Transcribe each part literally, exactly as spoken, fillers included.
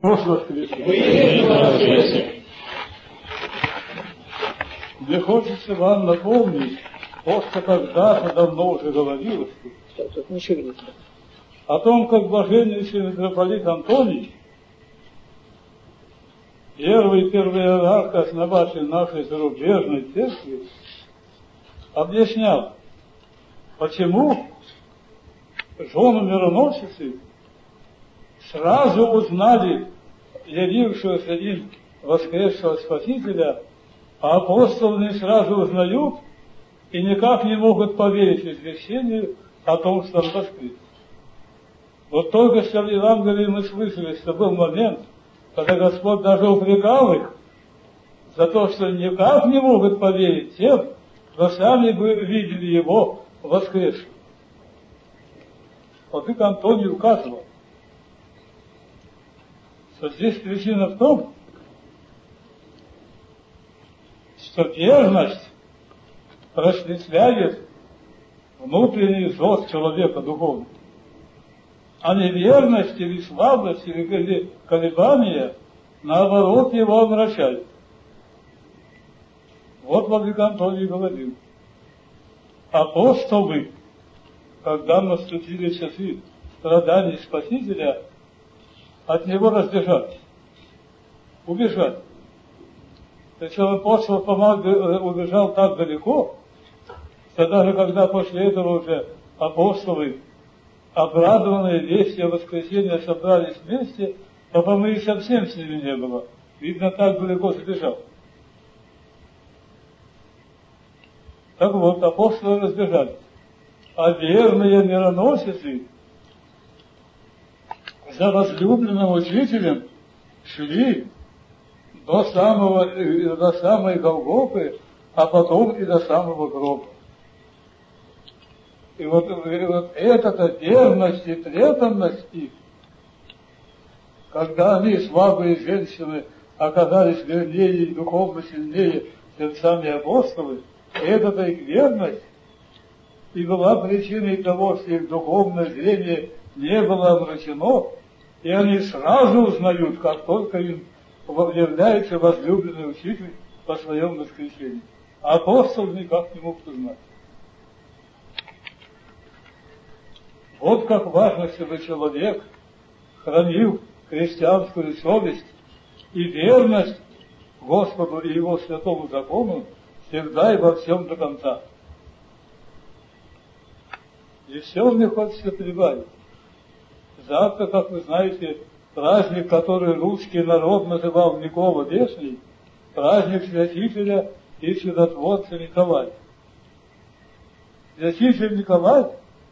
воскресе. Мне хочется вам напомнить то, что когда-то давно уже говорилось о том, как блаженнейший митрополит Антоний, первый первый иерарх, основатель нашей зарубежной церкви, объяснял, почему жены мироносицы сразу узнали явившегося им воскресшего Спасителя, а апостолы не сразу узнают и никак не могут поверить извещению о том, что он воскрес. Вот только что в Евангелии мы слышали, что был момент, когда Господь даже упрекал их за то, что никак не могут поверить тем, кто сами бы видели его воскресшим. Владык Антоний указывал, что здесь причина в том, что верность расширяет внутренний взрост человека духовно, а неверность или слабость или колебания, наоборот, его омрачают. Вот владык Антоний говорил, апостолы, когда наступили часы страданий Спасителя, от него разбежались, убежали. Причем апостол помог, убежал так далеко, что даже когда после этого уже апостолы, обрадованные вестью о воскресении, собрались вместе, то, по-моему, и совсем с ними не было. Видно, так далеко сбежал. Так вот, апостолы разбежались. А верные мироносицы за возлюбленным учителем шли до самого, до самой Голгофы, а потом и до самого гроба. И вот, и вот эта верность и преданность их, когда они, слабые женщины, оказались вернее и духовно сильнее, чем сами апостолы, эта их верность и была причиной того, что их духовное зрение не было омрачено, и они сразу узнают, как только им является возлюбленный учитель по своем воскресении. А апостол никак не мог узнать. Вот как важно, чтобы человек хранил христианскую совесть и верность Господу и Его святому закону всегда и во всем до конца. И все мне хочется прибавить. Завтра, как вы знаете, праздник, который русский народ называл Микола Вешний, праздник святителя и чудотворца Николая. Святитель Николай,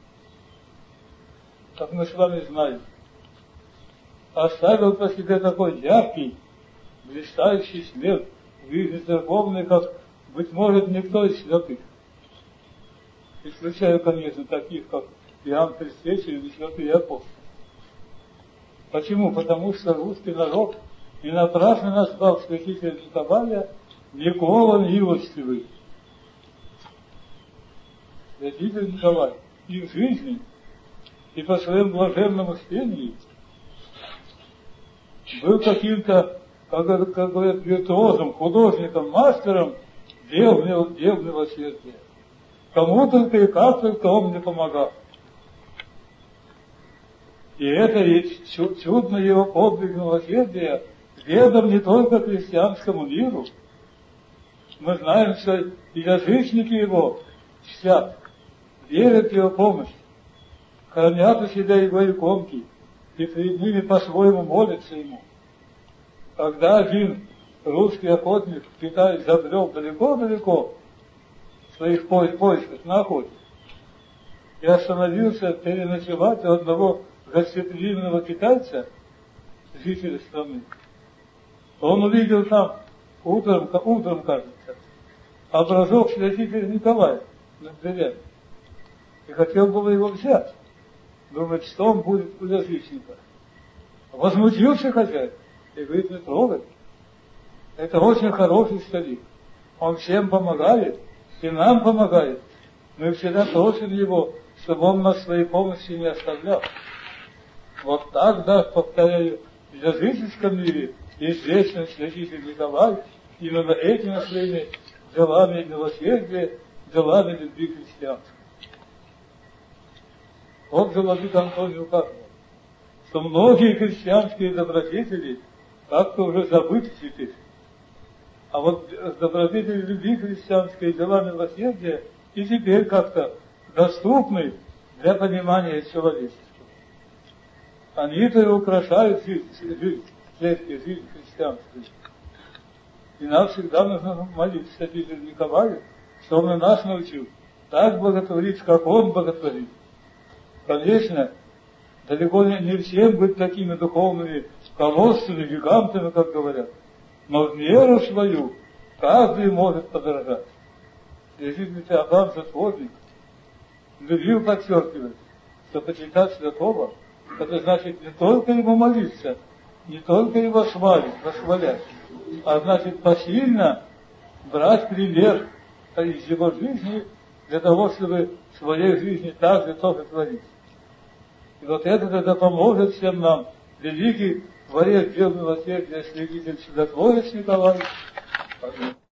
как мы с вами знаем, оставил по себе такой яркий, блистающий след в жизни церковной, как, быть может, никто из святых. Исключая, конечно, таких, как Иоанн Креститель или святые апостолы. Почему? Потому что русский народ не напрасно назвал святителя Николая Никола Милостивый. Святитель Николай и в жизни, и по своему блаженному спению был каким-то, как, как говорят, виртуозом, художником, мастером дел, дел милосердия. Кому только и как только он мне помогал. И это и чудно его подвиг милосердия ведом не только христианскому миру. Мы знаем, что и язычники его чтят, верят в его помощь, хранят у себя его иконки, и перед ними по-своему молятся ему. Когда один русский охотник в Китай забрел далеко-далеко в своих поисках на охоте и остановился переночевать у одного гостеприимного китайца, жителя страны, он увидел там утром, утром, кажется, образок святителя Николая на дверях и хотел было его взять. Думает, что он будет у язычника. Возмутился хозяин и говорит, не трогай. Это очень хороший старик. Он всем помогает, и нам помогает. Мы всегда просим его, чтобы он нас своей помощи не оставлял. Вот так, да, повторяю, В языческом мире есть вечный святитель Николай, именно этими своими делами милосердия, делами любви христианской. Вот же владыка Антоний указывал, что многие христианские добродетели как-то уже забыты теперь. А вот добродетели любви христианской, дела милосердия и теперь как-то доступны для понимания человечества. Они-то и украшают жизнь, жизнь церкви, жизнь христианскую. И нам всегда нужно молиться святителю Николаю, что он и нас научил так благотворить, как он благотворит. Конечно, далеко не всем быть такими духовными колоссами, гигантами, как говорят. Но в меру свою каждый может подражать. Святитель Феофан Затворник любил подчеркивать, что почитать святого, это значит не только ему молиться, не только его славить, восхвалять, а значит посильно брать пример из его жизни для того, чтобы в своей жизни также тоже творить. И вот это тогда поможет всем нам великий творец дел милосердия, святитель чудотворец Николай.